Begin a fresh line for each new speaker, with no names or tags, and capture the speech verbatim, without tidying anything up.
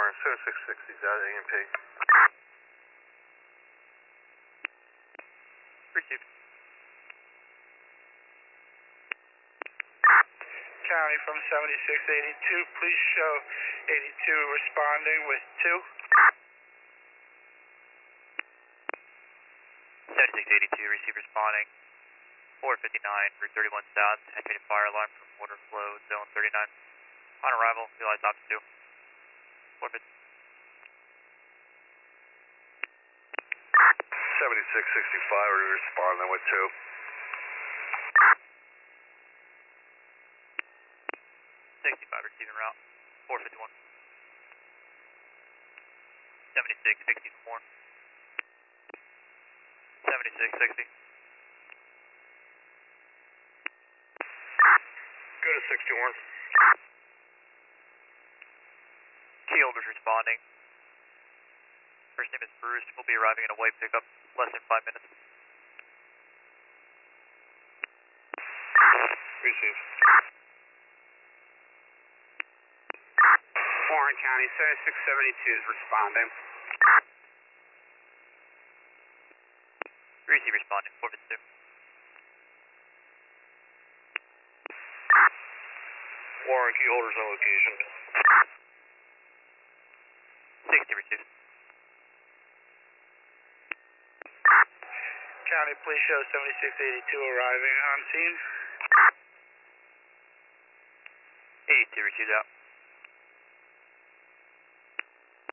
Warren, seventy-six sixty is out, A M P.
Received.
County from seventy-six eighty-two, please show eighty-two responding with two.
seventy-six eighty-two, receive responding. four fifty-nine, Route thirty-one South, activated fire alarm from water flow, zone thirty-nine. On arrival, realize option two. four fifty.
seventy-six sixty-five, we're responding with two.
sixty-five, receiving route. four fifty-one. seventy-six sixty-four. seventy-six sixty.
Go to sixty-one.
Key holders responding. First name is Bruce. We'll be arriving in a white pickup less than five minutes.
Received.
Warren County, seventy-six seventy-two is responding.
Receive responding, four fifty-two.
Warren, key holders on location.
sixty received.
County, please show seventy-six eighty-two arriving on scene.
eighty-two received out.